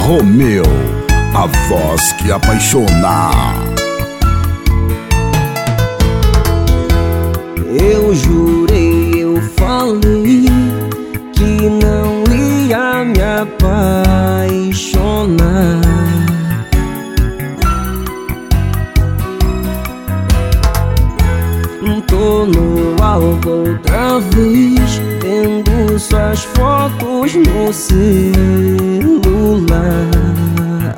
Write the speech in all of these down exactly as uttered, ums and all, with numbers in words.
Romeu, a voz que apaixona. Eu jurei, eu falei que não ia me apaixonar. Tô no alvo outra vez, vendo suas fotos no celular.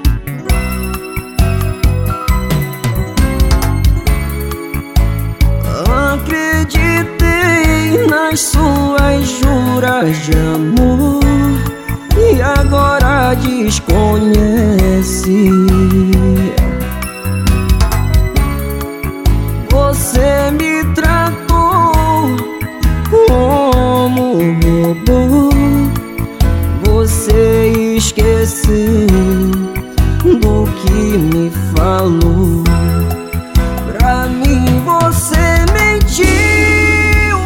Acreditei nas suas juras de amor e agora desconhece. Você me tratou como um robô. Você esqueceu do que me falou. Pra mim você mentiu,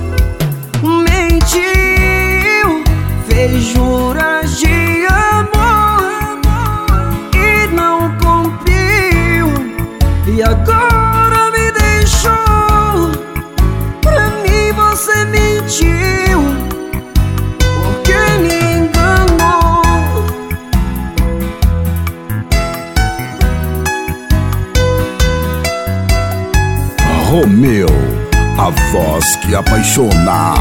mentiu, fez juras de amor e não cumpriu. E agora me deixou. Pra mim você mentiu, porque me enganou. Romeu, a voz que apaixona.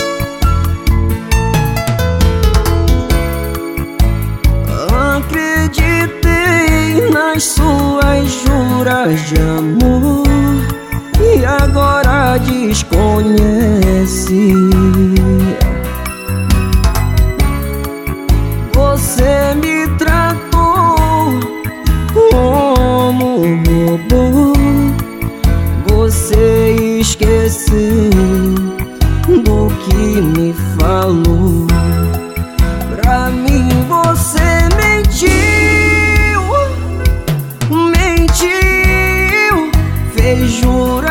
Acreditei nas suas juras de amor e agora desconhece. Você me tratou como um robô. Você esqueceu do que me falou. Pra mim você mentiu, mentiu, fez jurar